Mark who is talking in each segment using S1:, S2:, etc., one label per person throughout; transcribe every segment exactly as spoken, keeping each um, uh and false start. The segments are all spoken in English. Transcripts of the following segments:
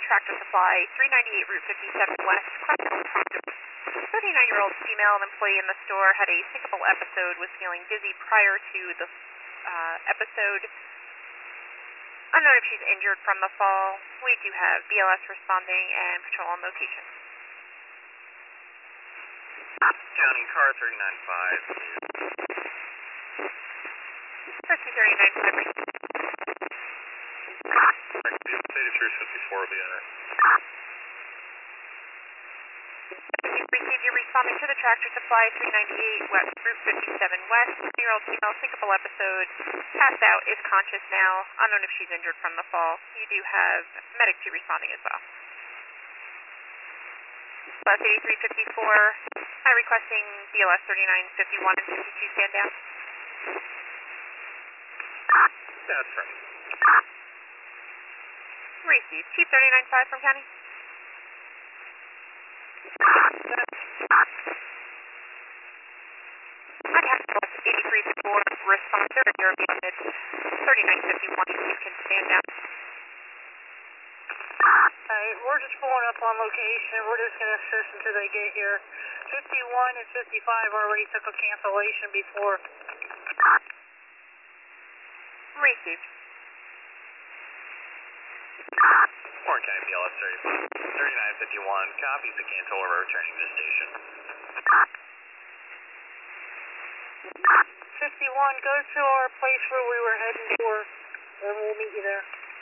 S1: Tractor Supply, three ninety-eight Route fifty-seven West. thirty-nine-year-old female employee in the store had a syncopal episode, was feeling dizzy prior to the uh, episode. Unknown if she's injured from the fall. We do have B L S responding and patrol on location.
S2: County car three ninety-five.
S1: Rescue three ninety-five.
S2: eighty-three fifty-four will be in it.
S1: You've received your responding to the Tractor Supply three ninety-eight West Route fifty-seven West. Year-old female syncopal episode, passed out, is conscious now. Unknown if she's injured from the fall. You do have Medic two responding as well. Bus eighty-three fifty-four, uh, requesting B L S thirty-nine fifty-one and fifty-two stand down.
S2: That's from.
S1: Received. Chief thirty-nine five from County. I have bus eighty-three fifty-four responder at your unit thirty-nine fifty-one. You can stand down.
S3: Alright, we're just pulling up on location. We're just going to assist until they get here. fifty-one and fifty-five already took a cancellation before.
S1: Received.
S2: Warren County B L S thirty-nine fifty-one, copies the cancel over returning to the station.
S3: fifty-one, go to our place where we were heading for, and we'll meet you there.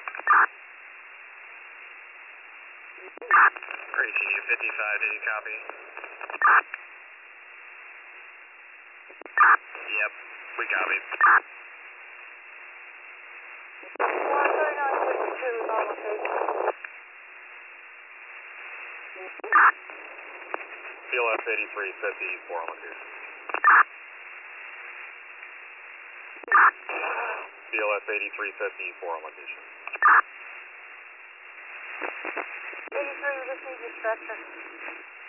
S2: Receive fifty-five, did you copy? Yep, we copied.
S3: one thirty-nine fifty-two is on location.
S2: B L S eighty-three fifty-four on location. B L S eighty-three fifty-four on location.
S3: eighty-three, we just need your stretcher.